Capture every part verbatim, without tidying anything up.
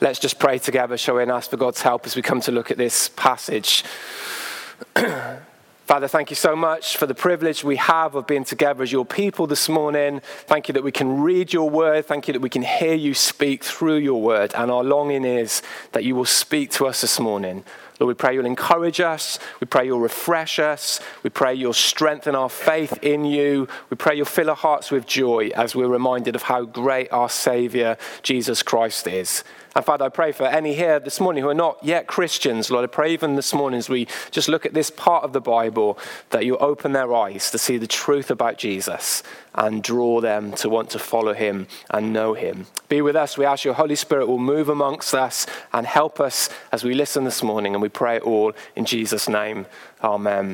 Let's just pray together, shall we, and ask for God's help as we come to look at this passage. Father, thank you so much for the privilege we have of being together as your people this morning. Thank you that we can read your word. Thank you that we can hear you speak through your word. And our longing is that you will speak to us this morning. Lord, we pray you'll encourage us. We pray you'll refresh us. We pray you'll strengthen our faith in you. We pray you'll fill our hearts with joy as we're reminded of how great our Saviour, Jesus Christ, is. And Father, I pray for any here this morning who are not yet Christians. Lord, I pray even this morning as we just look at this part of the Bible, that you open their eyes to see the truth about Jesus and draw them to want to follow him and know him. Be with us. We ask your Holy Spirit will move amongst us and help us as we listen this morning. And we pray it all in Jesus' name. Amen.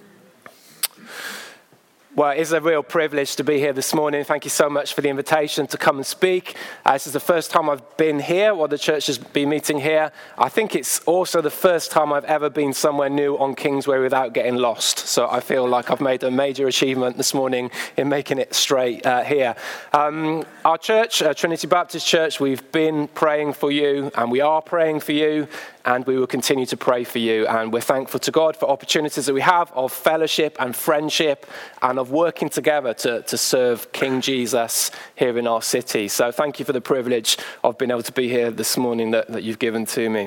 Well, it is a real privilege to be here this morning. Thank you so much for the invitation to come and speak. Uh, this is the first time I've been here, or the church has been meeting here. I think it's also the first time I've ever been somewhere new on Kingsway without getting lost. So I feel like I've made a major achievement this morning in making it straight uh, here. Um, our church, uh, Trinity Baptist Church, we've been praying for you, and we are praying for you. And we will continue to pray for you. And we're thankful to God for opportunities that we have of fellowship and friendship and of working together to, to serve King Jesus here in our city. So thank you for the privilege of being able to be here this morning that, that you've given to me.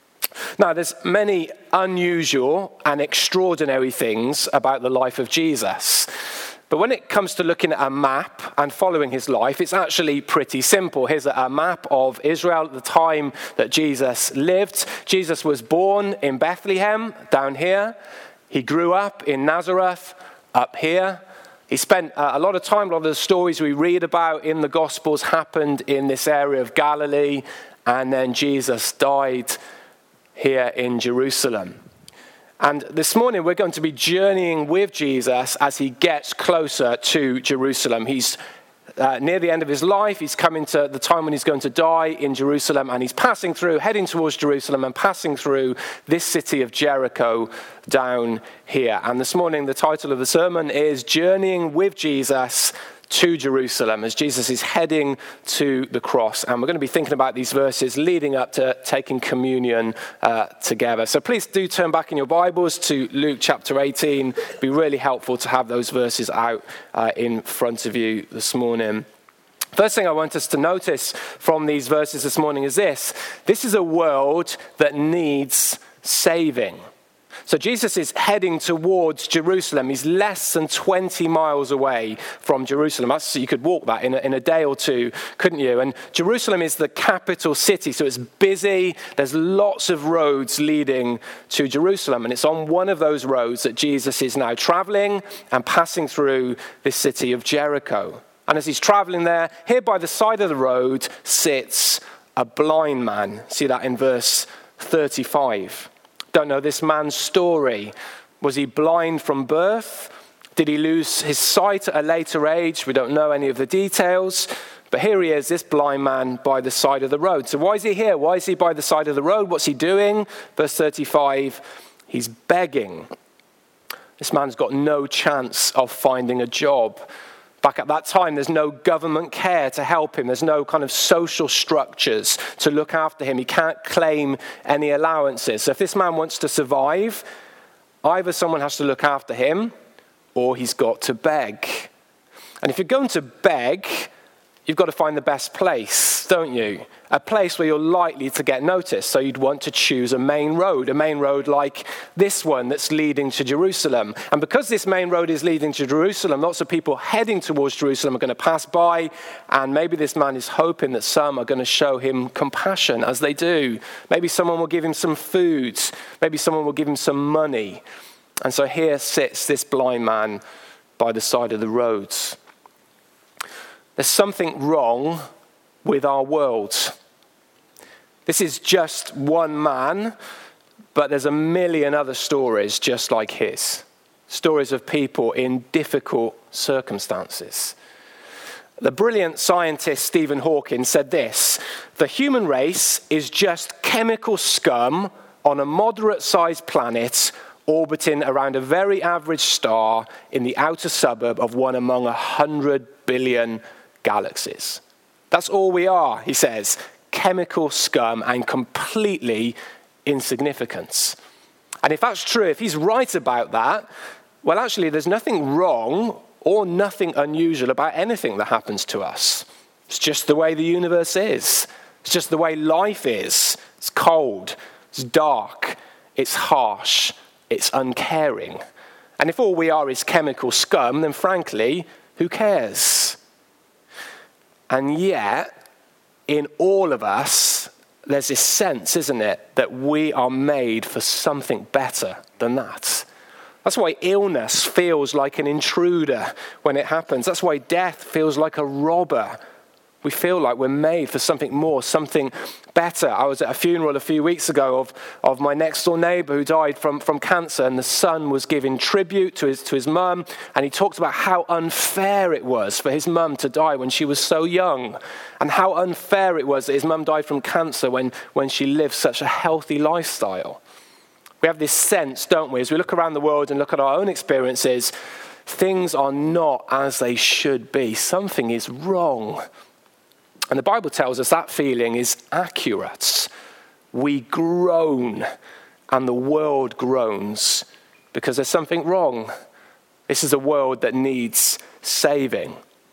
Now, there's many unusual and extraordinary things about the life of Jesus. But when it comes to looking at a map and following his life, it's actually pretty simple. Here's a map of Israel at the time that Jesus lived. Jesus was born in Bethlehem, down here. He grew up in Nazareth, up here. He spent a lot of time, a lot of the stories we read about in the Gospels happened in this area of Galilee. And then Jesus died here in Jerusalem. And this morning we're going to be journeying with Jesus as he gets closer to Jerusalem. He's uh, near the end of his life. He's coming to the time when he's going to die in Jerusalem, and he's passing through, heading towards Jerusalem and passing through this city of Jericho down here. And this morning the title of the sermon is Journeying with Jesus to Jerusalem, as Jesus is heading to the cross. And we're going to be thinking about these verses leading up to taking communion uh, together. So please do turn back in your Bibles to Luke chapter eighteen. It'd be really helpful to have those verses out uh, in front of you this morning. First thing I want us to notice from these verses this morning is this. This is a world that needs saving. So Jesus is heading towards Jerusalem. He's less than twenty miles away from Jerusalem. That's, you could walk that in a, in a day or two, couldn't you? And Jerusalem is the capital city, so it's busy. There's lots of roads leading to Jerusalem. And it's on one of those roads that Jesus is now traveling and passing through this city of Jericho. And as he's traveling there, here by the side of the road sits a blind man. See that in verse thirty-five. Don't know this man's story. Was he blind from birth? Did he lose his sight at a later age? We don't know any of the details. But here he is, this blind man by the side of the road. So why is he here? Why is he by the side of the road? What's he doing? Verse thirty-five, he's begging. This man's got no chance of finding a job. Back at that time, there's no government care to help him. There's no kind of social structures to look after him. He can't claim any allowances. So if this man wants to survive, either someone has to look after him or he's got to beg. And if you're going to beg, you've got to find the best place, don't you? A place where you're likely to get noticed. So you'd want to choose a main road, a main road like this one that's leading to Jerusalem. And because this main road is leading to Jerusalem, lots of people heading towards Jerusalem are going to pass by. And maybe this man is hoping that some are going to show him compassion as they do. Maybe someone will give him some food. Maybe someone will give him some money. And so here sits this blind man by the side of the roads. There's something wrong with our world. This is just one man, but there's a million other stories just like his. Stories of people in difficult circumstances. The brilliant scientist Stephen Hawking said this: the human race is just chemical scum on a moderate-sized planet orbiting around a very average star in the outer suburb of one among a hundred billion galaxies. That's all we are, he says. chemical scum and completely insignificant. And if that's true, if he's right about that, well, actually, there's nothing wrong or nothing unusual about anything that happens to us. It's just the way the universe is. It's just the way life is. It's cold, it's dark, it's harsh, it's uncaring. And if all we are is chemical scum, then frankly, who cares? And yet, in all of us, there's this sense, isn't it, that we are made for something better than that. That's why illness feels like an intruder when it happens. That's why death feels like a robber. We feel like we're made for something more, something better. I was at a funeral a few weeks ago of, of my next door neighbour who died from, from cancer, and the son was giving tribute to his, to his mum, and he talked about how unfair it was for his mum to die when she was so young, and how unfair it was that his mum died from cancer when, when she lived such a healthy lifestyle. We have this sense, don't we, as we look around the world and look at our own experiences, things are not as they should be. Something is wrong. And the Bible tells us that feeling is accurate. We groan, and the world groans because there's something wrong. This is a world that needs saving.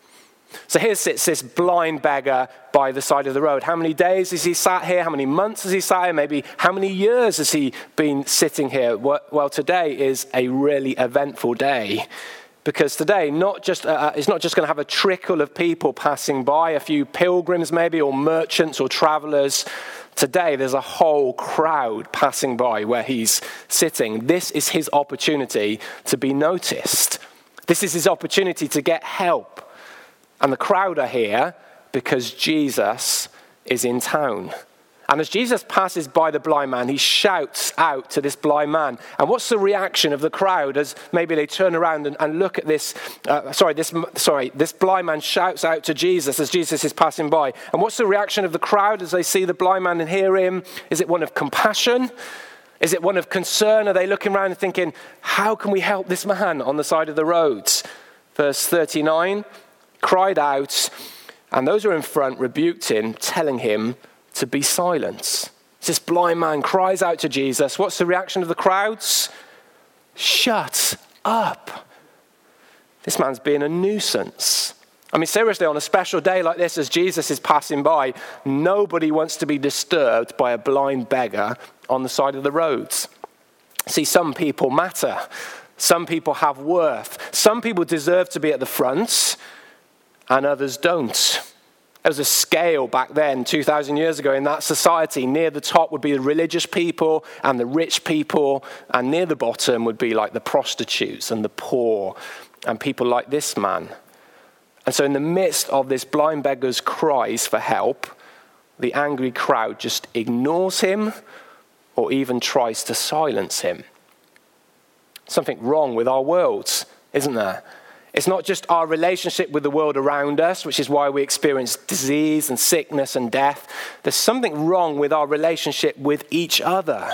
So here sits this blind beggar by the side of the road. How many days has he sat here? How many months has he sat here? Maybe how many years has he been sitting here? Well, today is a really eventful day. Because today, not just uh, it's not just going to have a trickle of people passing by, a few pilgrims maybe, or merchants or travelers. Today, there's a whole crowd passing by where he's sitting. This is his opportunity to be noticed. This is his opportunity to get help. And the crowd are here because Jesus is in town. And as Jesus passes by the blind man, he shouts out to this blind man. And what's the reaction of the crowd as maybe they turn around and, and look at this, uh, sorry, this, sorry, this blind man shouts out to Jesus as Jesus is passing by. And what's the reaction of the crowd as they see the blind man and hear him? Is it one of compassion? Is it one of concern? Are they looking around and thinking, how can we help this man on the side of the roads? Verse thirty-nine, cried out, and those who were in front rebuked him, telling him to be silent. This blind man cries out to Jesus. What's the reaction of the crowds? Shut up. This man's being a nuisance. I mean, seriously, on a special day like this, as Jesus is passing by, nobody wants to be disturbed by a blind beggar on the side of the roads. See, some people matter. Some people have worth. Some people deserve to be at the front, and others don't. There was a scale back then, two thousand years ago, in that society. Near the top would be the religious people and the rich people, and near the bottom would be like the prostitutes and the poor and people like this man. And so in the midst of this blind beggar's cries for help, the angry crowd just ignores him or even tries to silence him. Something wrong with our world, isn't there? It's not just our relationship with the world around us, which is why we experience disease and sickness and death. There's something wrong with our relationship with each other.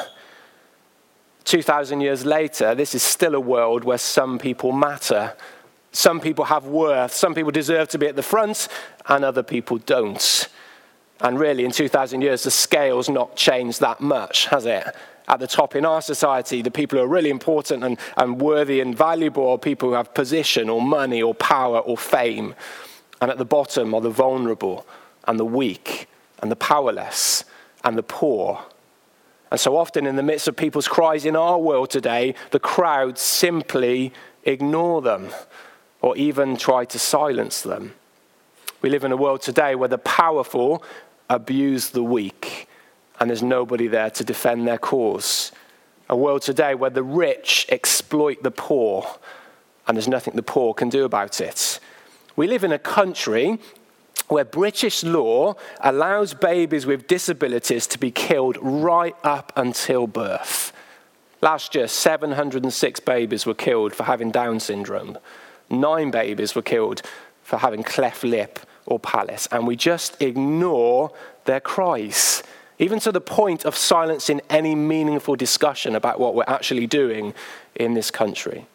two thousand years later, this is still a world where some people matter. Some people have worth. Some people deserve to be at the front, and other people don't. And really, in two thousand years, the scale's not changed that much, has it? At the top in our society, the people who are really important and, and worthy and valuable are people who have position or money or power or fame. And at the bottom are the vulnerable and the weak and the powerless and the poor. And so often in the midst of people's cries in our world today, the crowd simply ignore them or even try to silence them. We live in a world today where the powerful abuse the weak, and there's nobody there to defend their cause. A world today where the rich exploit the poor, and there's nothing the poor can do about it. We live in a country where British law allows babies with disabilities to be killed right up until birth. Last year, seven hundred six babies were killed for having Down syndrome. Nine babies were killed for having cleft lip or palate, and we just ignore their cries, even to the point of silencing any meaningful discussion about what we're actually doing in this country.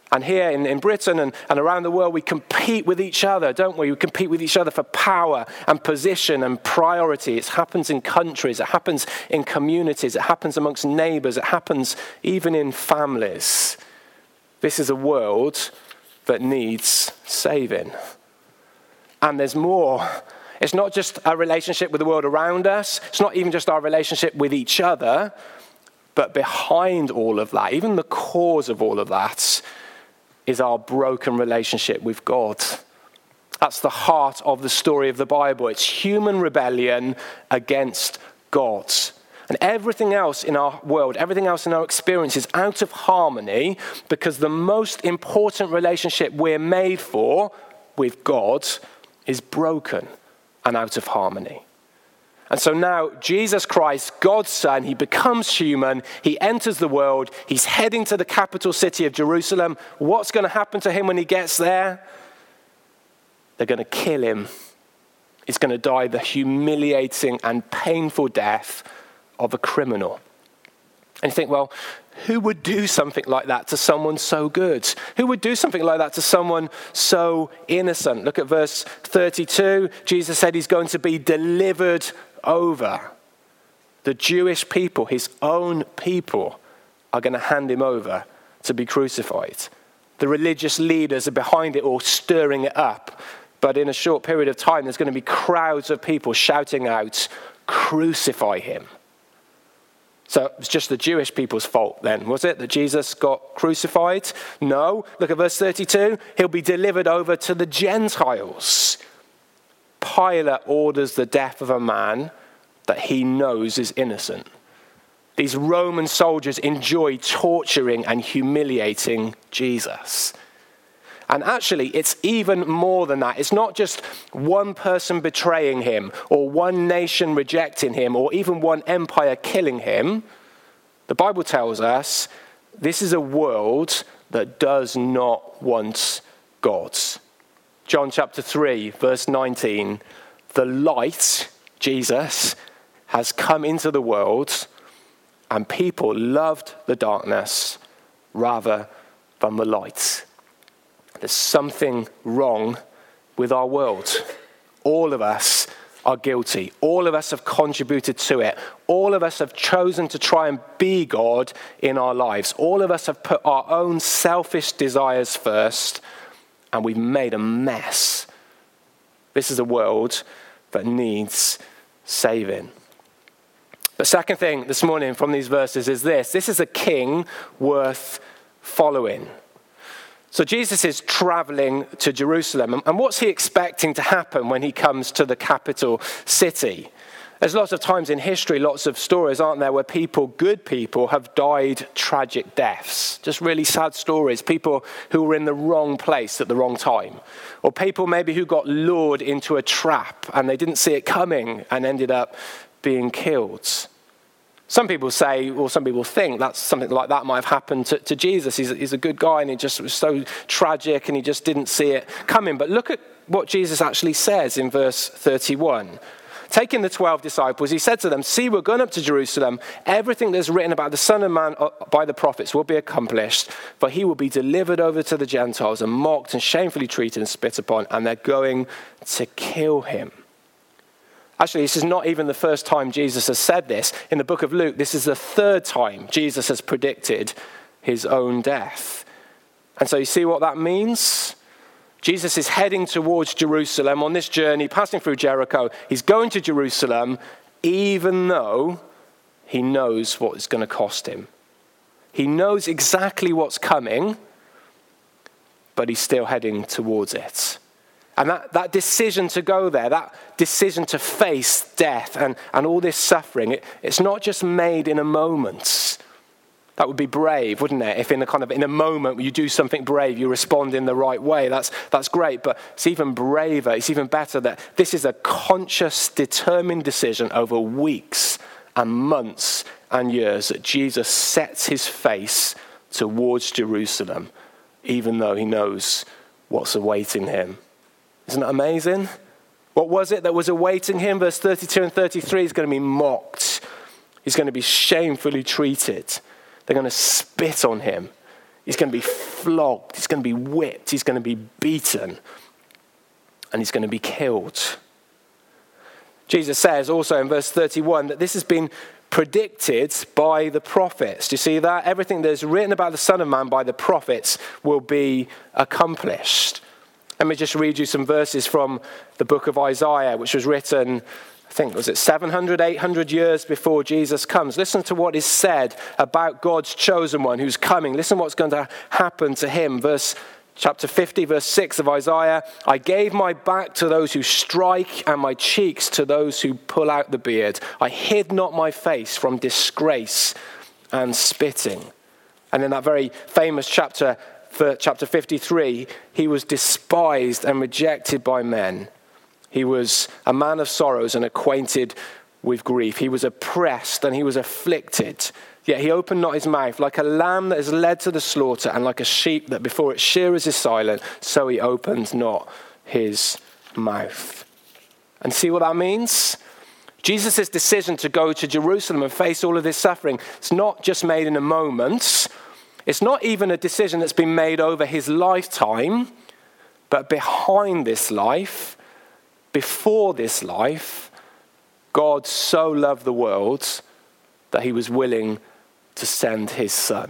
And here in, in Britain and, and around the world, we compete with each other, don't we? We compete with each other for power and position and priority. It happens in countries. It happens in communities. It happens amongst neighbors. It happens even in families. This is a world that needs saving. And there's more. It's not just our relationship with the world around us. It's not even just our relationship with each other. But behind all of that, even the cause of all of that, is our broken relationship with God. That's the heart of the story of the Bible. It's human rebellion against God. And everything else in our world, everything else in our experience is out of harmony because the most important relationship we're made for with God is broken and out of harmony. And so now Jesus Christ, God's Son, he becomes human, he enters the world, he's heading to the capital city of Jerusalem. What's going to happen to him when he gets there? They're going to kill him. He's going to die the humiliating and painful death of a criminal. And you think, well, who would do something like that to someone so good? Who would do something like that to someone so innocent? Look at verse thirty-two. Jesus said he's going to be delivered over. The Jewish people, his own people, are going to hand him over to be crucified. The religious leaders are behind it all, stirring it up. But in a short period of time, there's going to be crowds of people shouting out, "Crucify him." So it was just the Jewish people's fault then, was it, that Jesus got crucified? No. Look at verse thirty-two. He'll be delivered over to the Gentiles. Pilate orders the death of a man that he knows is innocent. These Roman soldiers enjoy torturing and humiliating Jesus. And actually, it's even more than that. It's not just one person betraying him, or one nation rejecting him, or even one empire killing him. The Bible tells us this is a world that does not want God. John chapter three, verse nineteen, the light, Jesus, has come into the world, and people loved the darkness rather than the light. There's something wrong with our world. All of us are guilty. All of us have contributed to it. All of us have chosen to try and be God in our lives. All of us have put our own selfish desires first, and we've made a mess. This is a world that needs saving. The second thing this morning from these verses is this. This is a king worth following. So Jesus is traveling to Jerusalem, and what's he expecting to happen when he comes to the capital city? There's lots of times in history, lots of stories, aren't there, where people, good people, have died tragic deaths. Just really sad stories. People who were in the wrong place at the wrong time. Or people maybe who got lured into a trap and they didn't see it coming and ended up being killed. Some people say, or some people think, that something like that might have happened to, to Jesus. He's, he's a good guy and it just was so tragic and he just didn't see it coming. But look at what Jesus actually says in verse thirty-one. Taking the twelve disciples, he said to them, "See, we're going up to Jerusalem. Everything that's written about the Son of Man by the prophets will be accomplished, but he will be delivered over to the Gentiles and mocked and shamefully treated and spit upon, and they're going to kill him." Actually, this is not even the first time Jesus has said this. In the book of Luke, this is the third time Jesus has predicted his own death. And so you see what that means? Jesus is heading towards Jerusalem on this journey, passing through Jericho. He's going to Jerusalem, even though he knows what it's going to cost him. He knows exactly what's coming, but he's still heading towards it. And that, that decision to go there, that decision to face death and, and all this suffering, it, it's not just made in a moment. That would be brave, wouldn't it? If in a kind of in a moment you do something brave, you respond in the right way. That's that's great. But it's even braver. It's even better that this is a conscious, determined decision over weeks and months and years that Jesus sets his face towards Jerusalem, even though he knows what's awaiting him. Isn't that amazing? What was it that was awaiting him? Verse thirty-two and thirty-three, he's going to be mocked. He's going to be shamefully treated. They're going to spit on him. He's going to be flogged. He's going to be whipped. He's going to be beaten. And he's going to be killed. Jesus says also in verse thirty-one that this has been predicted by the prophets. Do you see that? Everything that is written about the Son of Man by the prophets will be accomplished. Let me just read you some verses from the book of Isaiah, which was written, I think, was it seven hundred, eight hundred years before Jesus comes. Listen to what is said about God's chosen one who's coming. Listen what's going to happen to him. Verse Chapter fifty, verse six of Isaiah, I gave my back to those who strike and my cheeks to those who pull out the beard. I hid not my face from disgrace and spitting. And in that very famous chapter, for chapter fifty-three, he was despised and rejected by men. He was a man of sorrows and acquainted with grief. He was oppressed and he was afflicted. Yet he opened not his mouth. Like a lamb that is led to the slaughter, and like a sheep that before its shearers is silent, so he opened not his mouth. And see what that means? Jesus' decision to go to Jerusalem and face all of this suffering, it's not just made in a moment. It's not even a decision that's been made over his lifetime, but behind this life, before this life, God so loved the world that he was willing to send his son.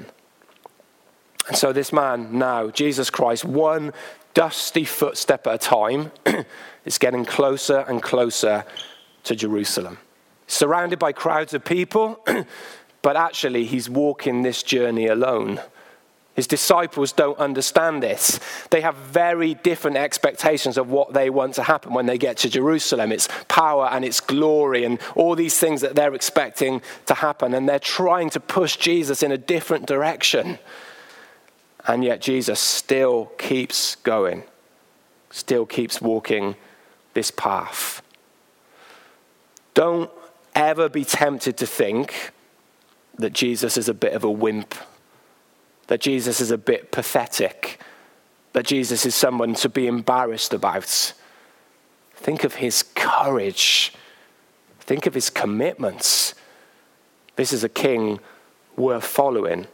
And so this man now, Jesus Christ, one dusty footstep at a time, is getting closer and closer to Jerusalem. Surrounded by crowds of people, but actually he's walking this journey alone. His disciples don't understand this. They have very different expectations of what they want to happen when they get to Jerusalem. It's power and it's glory and all these things that they're expecting to happen. And they're trying to push Jesus in a different direction. And yet Jesus still keeps going, still keeps walking this path. Don't ever be tempted to think that Jesus is a bit of a wimp, that Jesus is a bit pathetic, that Jesus is someone to be embarrassed about. Think of his courage. Think of his commitments. This is a king worth following.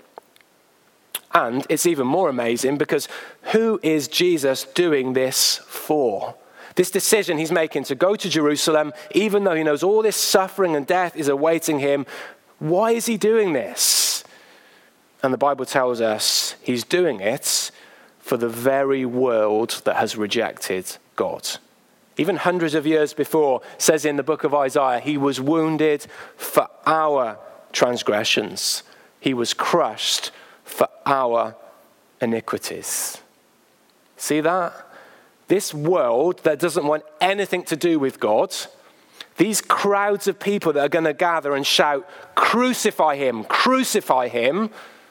And it's even more amazing because who is Jesus doing this for? This decision he's making to go to Jerusalem, even though he knows all this suffering and death is awaiting him, why is he doing this? And the Bible tells us he's doing it for the very world that has rejected God. Even hundreds of years before, it says in the book of Isaiah, he was wounded for our transgressions. He was crushed for our iniquities. See that? This world that doesn't want anything to do with God, these crowds of people that are going to gather and shout, crucify him, crucify him,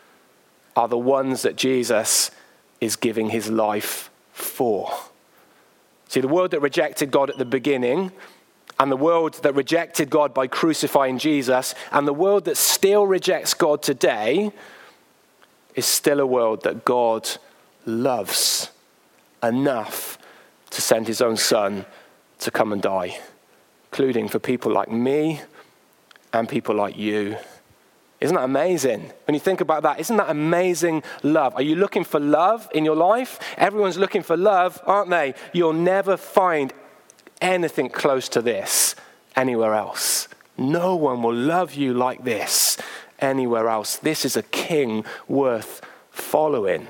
are the ones that Jesus is giving his life for. See, the world that rejected God at the beginning, and the world that rejected God by crucifying Jesus, and the world that still rejects God today, is still a world that God loves enough to send his own son to come and die, including for people like me and people like you. Isn't that amazing? When you think about that, isn't that amazing love? Are you looking for love in your life? Everyone's looking for love, aren't they? You'll never find anything close to this anywhere else. No one will love you like this anywhere else. This is a king worth following.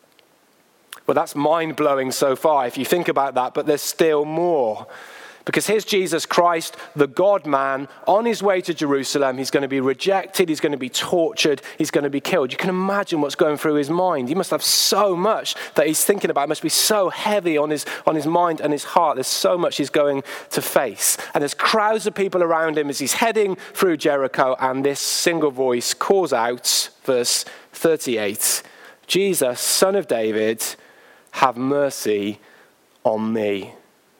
Well, that's mind-blowing so far if you think about that, but there's still more. Because here's Jesus Christ, the God-man, on his way to Jerusalem. He's going to be rejected. He's going to be tortured. He's going to be killed. You can imagine what's going through his mind. He must have so much that he's thinking about. It must be so heavy on his, on his mind and his heart. There's so much he's going to face. And there's crowds of people around him as he's heading through Jericho. And this single voice calls out, verse thirty-eight, Jesus, Son of David, have mercy on me.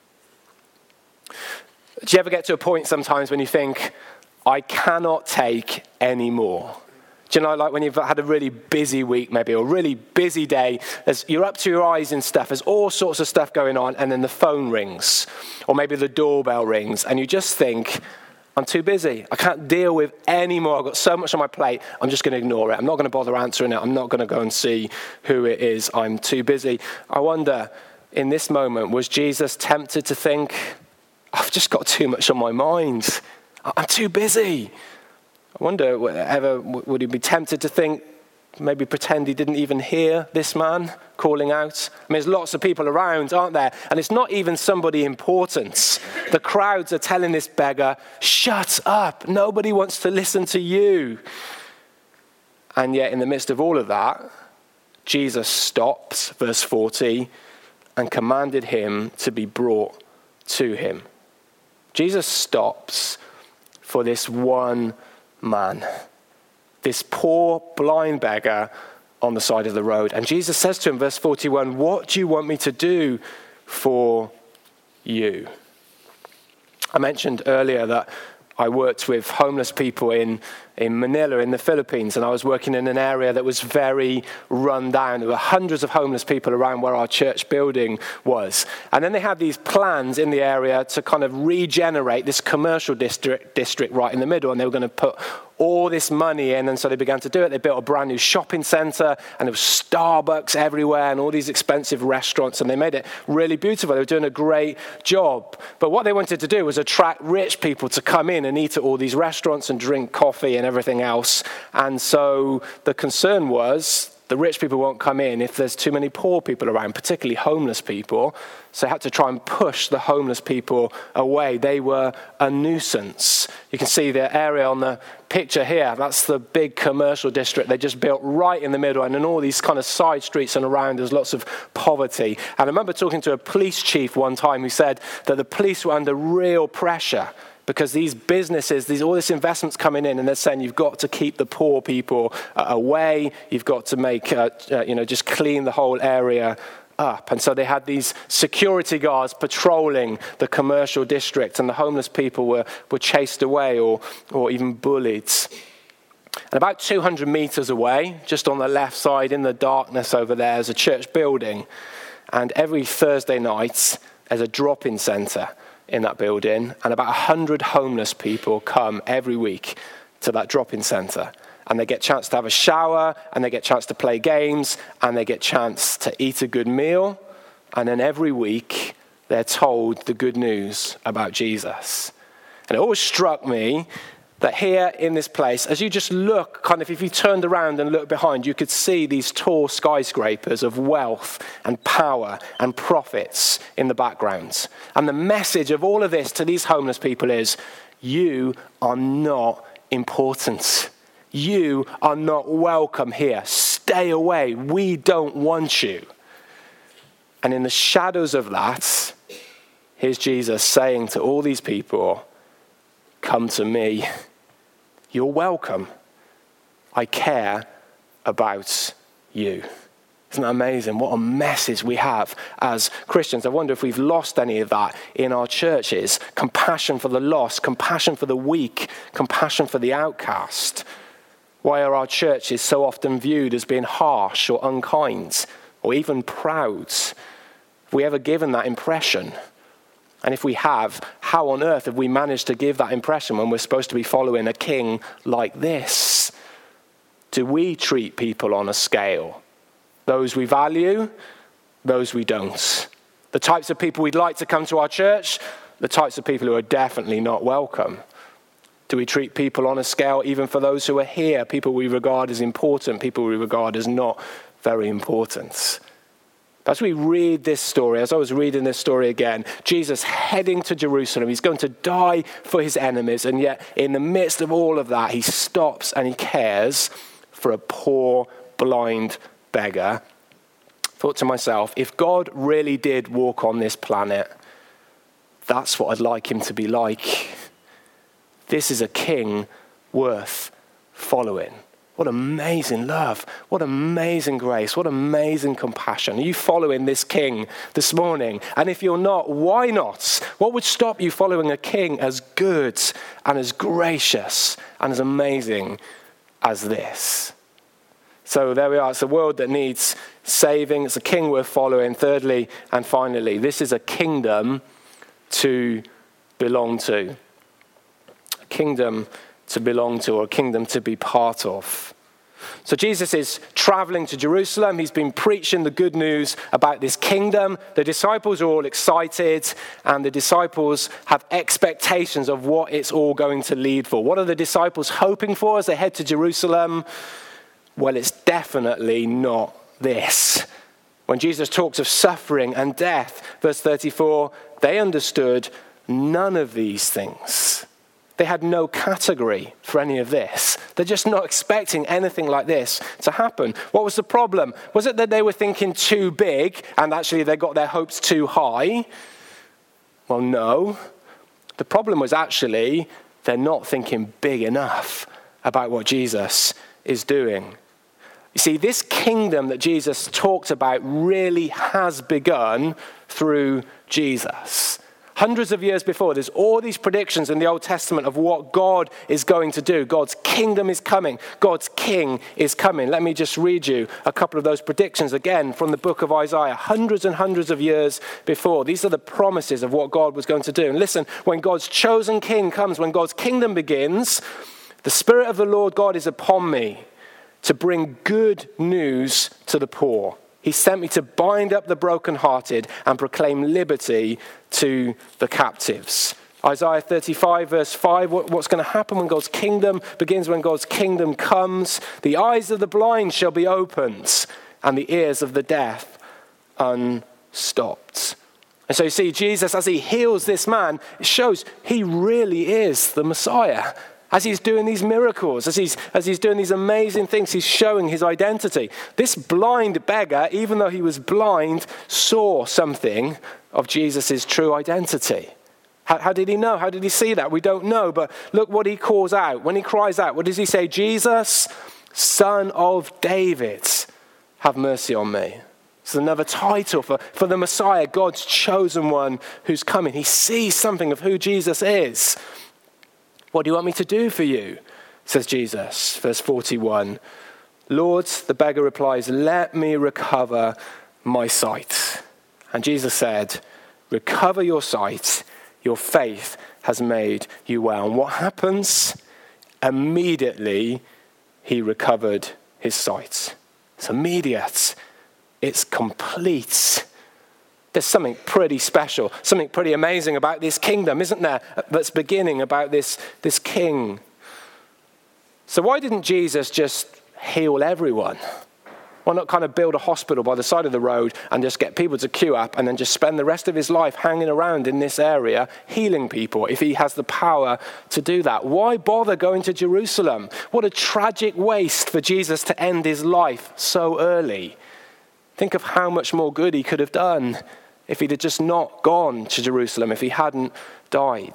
Do you ever get to a point sometimes when you think, I cannot take any more? Do you know, like when you've had a really busy week maybe, or a really busy day, as you're up to your eyes in stuff, there's all sorts of stuff going on, and then the phone rings, or maybe the doorbell rings, and you just think, I'm too busy. I can't deal with any more. I've got so much on my plate. I'm just going to ignore it. I'm not going to bother answering it. I'm not going to go and see who it is. I'm too busy. I wonder, in this moment, was Jesus tempted to think, I've just got too much on my mind. I'm too busy. I wonder, ever would he be tempted to think, maybe pretend he didn't even hear this man calling out? I mean, there's lots of people around, aren't there? And it's not even somebody important. The crowds are telling this beggar, shut up. Nobody wants to listen to you. And yet, in the midst of all of that, Jesus stops, verse forty, and commanded him to be brought to him. Jesus stops for this one man, this poor blind beggar on the side of the road. And Jesus says to him, verse forty-one, what do you want me to do for you? I mentioned earlier that I worked with homeless people in, in Manila in the Philippines, and I was working in an area that was very run down. There were hundreds of homeless people around where our church building was. And then they had these plans in the area to kind of regenerate this commercial district, district right in the middle, and they were going to put all this money in, and so they began to do it. They built a brand new shopping center, and there was Starbucks everywhere and all these expensive restaurants, and they made it really beautiful. They were doing a great job. But what they wanted to do was attract rich people to come in and eat at all these restaurants and drink coffee and everything else. And so the concern was the rich people won't come in if there's too many poor people around, particularly homeless people. So they had to try and push the homeless people away. They were a nuisance. You can see the area on the picture here. That's the big commercial district they just built right in the middle, and in all these kind of side streets and around, there's lots of poverty. And I remember talking to a police chief one time who said that the police were under real pressure because these businesses, these all this investment's coming in, and they're saying you've got to keep the poor people uh, away. You've got to make, uh, uh, you know, just clean the whole area up. And so they had these security guards patrolling the commercial district, and the homeless people were, were chased away or, or even bullied. And about two hundred meters away, just on the left side in the darkness over there, is a church building. And every Thursday night, there's a drop-in center in that building, and about one hundred homeless people come every week to that drop-in center. And they get a chance to have a shower, and they get a chance to play games, and they get a chance to eat a good meal. And then every week, they're told the good news about Jesus. And it always struck me that here in this place, as you just look, kind of if you turned around and looked behind, you could see these tall skyscrapers of wealth and power and profits in the background. And the message of all of this to these homeless people is, you are not important. You are not welcome here. Stay away. We don't want you. And in the shadows of that, here's Jesus saying to all these people, come to me. You're welcome. I care about you. Isn't that amazing? What a message we have as Christians. I wonder if we've lost any of that in our churches. Compassion for the lost, compassion for the weak, compassion for the outcast. Why are our churches so often viewed as being harsh or unkind or even proud? Have we ever given that impression? And if we have, how on earth have we managed to give that impression when we're supposed to be following a king like this? Do we treat people on a scale? Those we value, those we don't. The types of people we'd like to come to our church, the types of people who are definitely not welcome. Do we treat people on a scale even for those who are here, people we regard as important, people we regard as not very important? As we read this story, as I was reading this story again, Jesus heading to Jerusalem, he's going to die for his enemies, and yet in the midst of all of that, he stops and he cares for a poor, blind beggar. I thought to myself, if God really did walk on this planet, that's what I'd like him to be like. This is a king worth following. What amazing love. What amazing grace. What amazing compassion. Are you following this king this morning? And if you're not, why not? What would stop you following a king as good and as gracious and as amazing as this? So there we are. It's a world that needs saving. It's a king worth following. Thirdly and finally, this is a kingdom to belong to. kingdom to belong to, or a kingdom to be part of. So Jesus is traveling to Jerusalem. He's been preaching the good news about this kingdom. The disciples are all excited, and the disciples have expectations of what it's all going to lead for. What are the disciples hoping for as they head to Jerusalem? Well, it's definitely not this. When Jesus talks of suffering and death, verse thirty-four, they understood none of these things. They had no category for any of this. They're just not expecting anything like this to happen. What was the problem? Was it that they were thinking too big and actually they got their hopes too high? Well, no. The problem was actually they're not thinking big enough about what Jesus is doing. You see, this kingdom that Jesus talked about really has begun through Jesus. Hundreds of years before, there's all these predictions in the Old Testament of what God is going to do. God's kingdom is coming. God's king is coming. Let me just read you a couple of those predictions again from the book of Isaiah, hundreds and hundreds of years before. These are the promises of what God was going to do. And listen, when God's chosen king comes, when God's kingdom begins, the Spirit of the Lord God is upon me to bring good news to the poor. He sent me to bind up the brokenhearted and proclaim liberty to the captives. Isaiah thirty-five verse five, what, what's going to happen when God's kingdom begins, when God's kingdom comes? The eyes of the blind shall be opened and the ears of the deaf unstopped. And so you see, Jesus, as he heals this man, it shows he really is the Messiah. As he's doing these miracles, as he's, as he's doing these amazing things, he's showing his identity. This blind beggar, even though he was blind, saw something of Jesus' true identity. How, how did he know? How did he see that? We don't know, but look what he calls out. When he cries out, what does he say? Jesus, Son of David, have mercy on me. It's another title for, for the Messiah, God's chosen one who's coming. He sees something of who Jesus is. What do you want me to do for you? Says Jesus, verse forty-one. Lord, the beggar replies, let me recover my sight. And Jesus said, recover your sight. Your faith has made you well. And what happens? Immediately, he recovered his sight. It's immediate. It's complete. There's something pretty special, something pretty amazing about this kingdom, isn't there? That's beginning about this, this king. So why didn't Jesus just heal everyone? Why not kind of build a hospital by the side of the road and just get people to queue up and then just spend the rest of his life hanging around in this area healing people if he has the power to do that? Why bother going to Jerusalem? What a tragic waste for Jesus to end his life so early. Think of how much more good he could have done if he'd have just not gone to Jerusalem, if he hadn't died.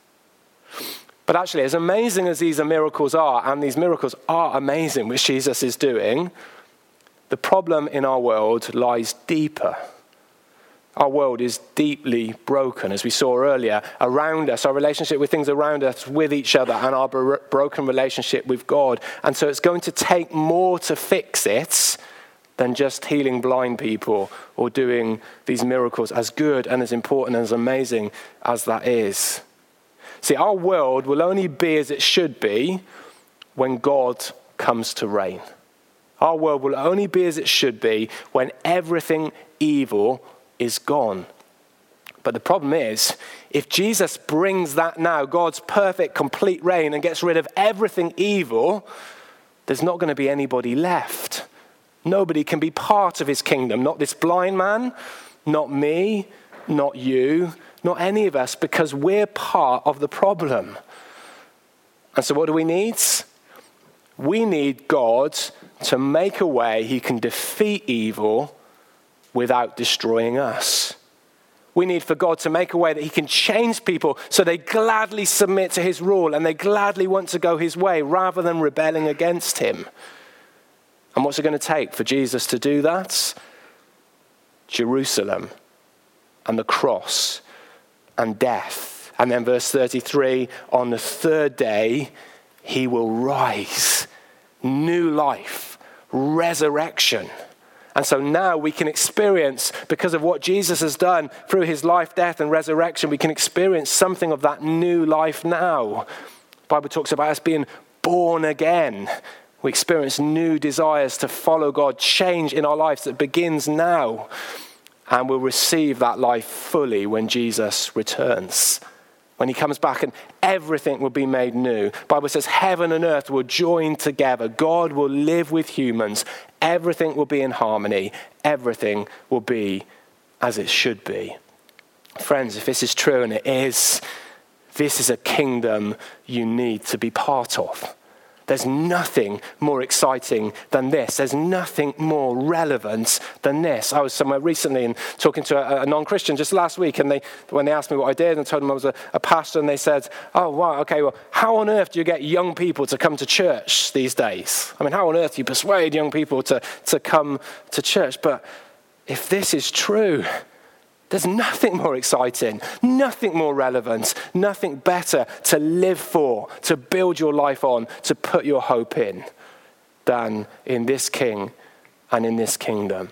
But actually, as amazing as these miracles are, and these miracles are amazing, which Jesus is doing, the problem in our world lies deeper. Our world is deeply broken, as we saw earlier, around us, our relationship with things around us, with each other, and our bro- broken relationship with God. And so it's going to take more to fix it than just healing blind people or doing these miracles, as good and as important and as amazing as that is. See, our world will only be as it should be when God comes to reign. Our world will only be as it should be when everything evil is gone. But the problem is, if Jesus brings that now, God's perfect, complete reign, and gets rid of everything evil, there's not going to be anybody left. Nobody can be part of his kingdom. Not this blind man, not me, not you, not any of us, because we're part of the problem. And so what do we need? We need God to make a way he can defeat evil without destroying us. We need for God to make a way that he can change people so they gladly submit to his rule and they gladly want to go his way rather than rebelling against him. And what's it going to take for Jesus to do that? Jerusalem and the cross and death. And then verse thirty-three, on the third day, he will rise. New life, resurrection. And so now we can experience, because of what Jesus has done through his life, death, and resurrection, we can experience something of that new life now. The Bible talks about us being born again. We experience new desires to follow God, change in our lives that begins now. And we'll receive that life fully when Jesus returns. When he comes back and everything will be made new. The Bible says heaven and earth will join together. God will live with humans. Everything will be in harmony. Everything will be as it should be. Friends, if this is true, and it is, this is a kingdom you need to be part of. There's nothing more exciting than this. There's nothing more relevant than this. I was somewhere recently and talking to a, a non-Christian just last week, and they, when they asked me what I did, and I told them I was a, a pastor, and they said, oh, wow, okay, well, how on earth do you get young people to come to church these days? I mean, how on earth do you persuade young people to, to come to church? But if this is true, there's nothing more exciting, nothing more relevant, nothing better to live for, to build your life on, to put your hope in, than in this King and in this kingdom.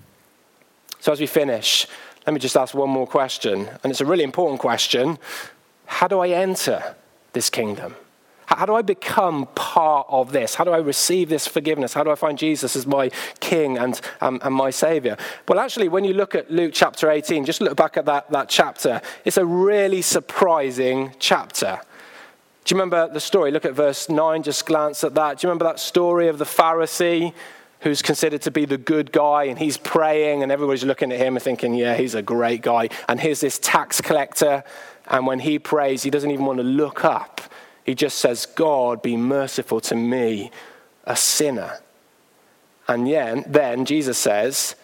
So as we finish, let me just ask one more question, and it's a really important question. How do I enter this kingdom? How do I become part of this? How do I receive this forgiveness? How do I find Jesus as my King and, um, and my Saviour? Well, actually, when you look at Luke chapter eighteen, just look back at that, that chapter. It's a really surprising chapter. Do you remember the story? Look at verse nine, just glance at that. Do you remember that story of the Pharisee who's considered to be the good guy, and he's praying, and everybody's looking at him and thinking, yeah, he's a great guy. And here's this tax collector, and when he prays, he doesn't even want to look up. He just says, God, be merciful to me, a sinner. And yet, then Jesus says,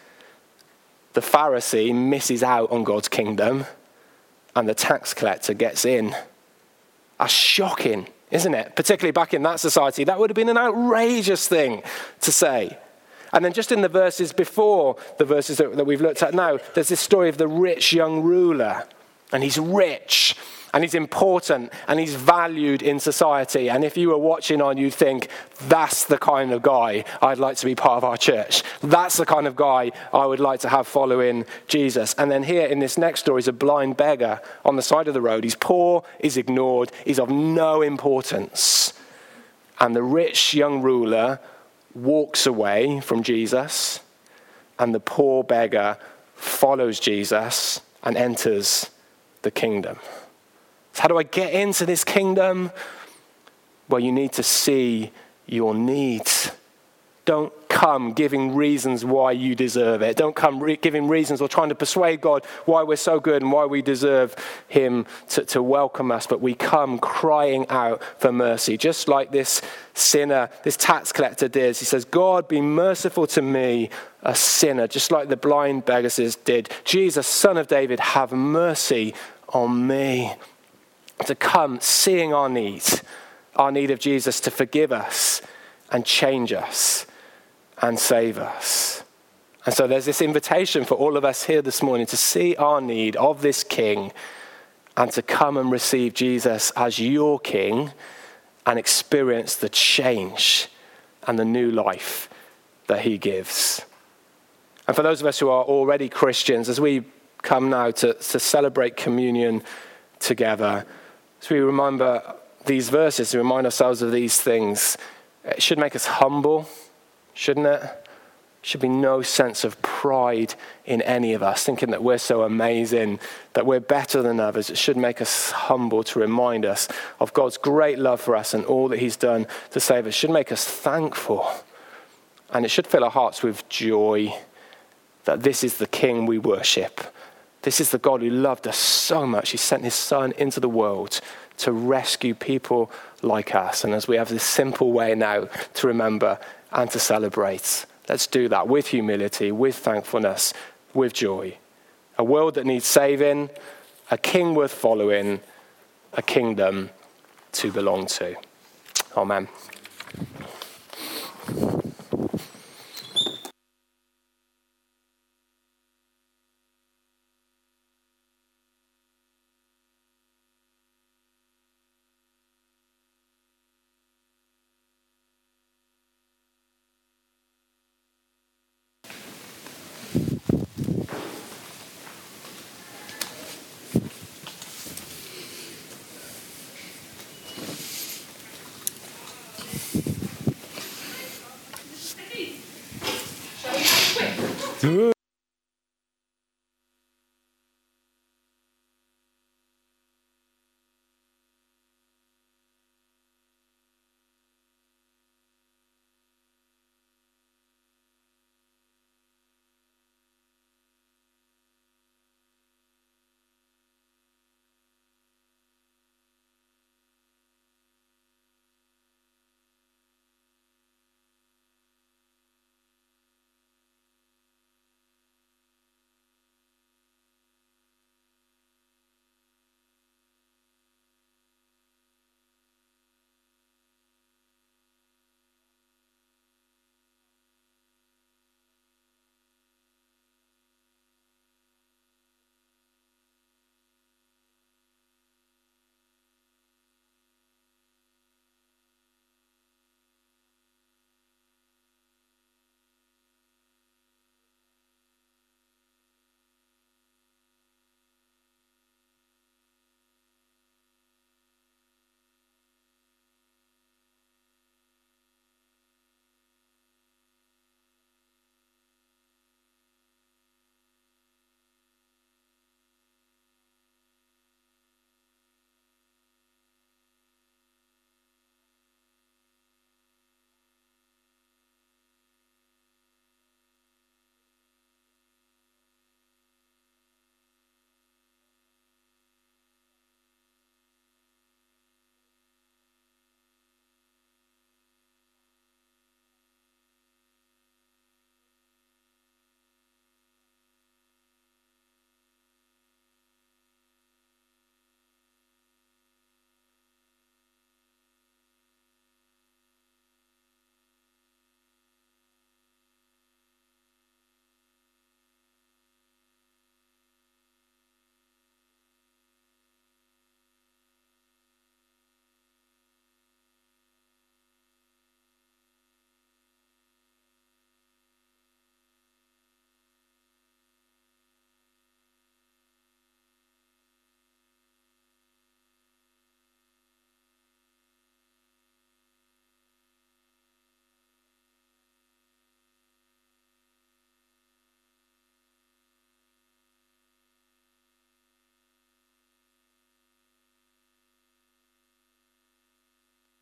the Pharisee misses out on God's kingdom and the tax collector gets in. That's shocking, isn't it? Particularly back in that society, that would have been an outrageous thing to say. And then just in the verses before the verses that, that we've looked at now, there's this story of the rich young ruler. And he's rich. And he's important, and he's valued in society. And if you were watching on, you'd think, that's the kind of guy I'd like to be part of our church. That's the kind of guy I would like to have following Jesus. And then here in this next story is a blind beggar on the side of the road. He's poor, he's ignored, he's of no importance. And the rich young ruler walks away from Jesus, and the poor beggar follows Jesus and enters the kingdom. So how do I get into this kingdom? Well, you need to see your needs. Don't come giving reasons why you deserve it. Don't come re- giving reasons or trying to persuade God why we're so good and why we deserve him to, to welcome us. But we come crying out for mercy, just like this sinner, this tax collector did. He says, God, be merciful to me, a sinner, just like the blind beggar did. Jesus, Son of David, have mercy on me. To come seeing our need, our need of Jesus to forgive us and change us and save us. And so there's this invitation for all of us here this morning to see our need of this King and to come and receive Jesus as your King and experience the change and the new life that he gives. And for those of us who are already Christians, as we come now to, to celebrate communion together, so we remember these verses, to remind ourselves of these things. It should make us humble, shouldn't it? There should be no sense of pride in any of us, thinking that we're so amazing, that we're better than others. It should make us humble to remind us of God's great love for us and all that he's done to save us. It should make us thankful. And it should fill our hearts with joy that this is the King we worship. This is the God who loved us so much. He sent his Son into the world to rescue people like us. And as we have this simple way now to remember and to celebrate, let's do that with humility, with thankfulness, with joy. A world that needs saving, a King worth following, a kingdom to belong to. Amen. Ooh.